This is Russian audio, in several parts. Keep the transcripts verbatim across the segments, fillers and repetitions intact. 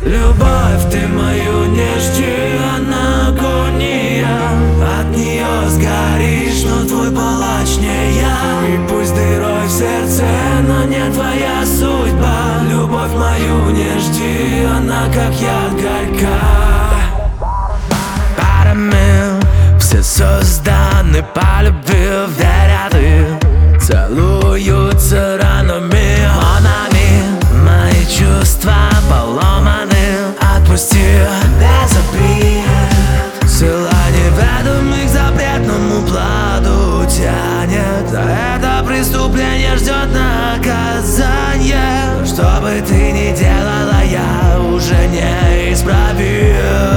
Любовь, ты мою не жди, она агония. От нее сгоришь, но твой палач не я. И пусть дырой в сердце, но не твоя судьба. Любовь мою не жди, она как яд горька. Парами все созданы по любви, верят и целуются ранами. Монами мои чувства поломаны. Отпусти, без обид. Сила неведомых к запретному плоду тянет. За это преступление ждет наказание. Что бы ты ни делала, я уже не исправим.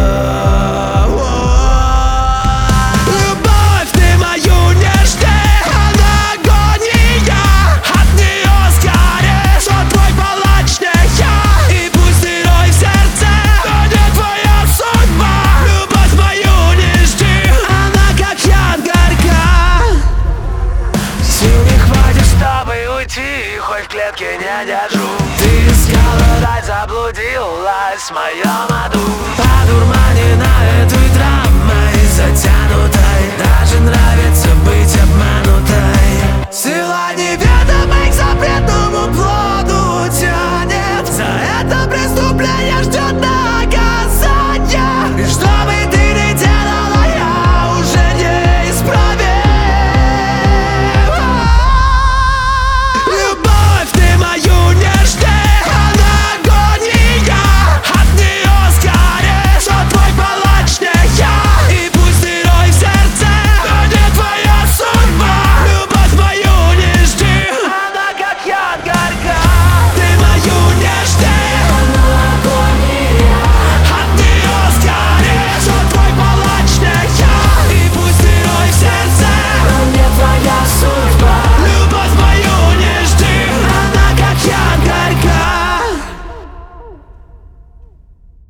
Хоть в клетке не держу. Ты искала рай, заблудилась в моем аду. Подурманена этой драмой, затянутой.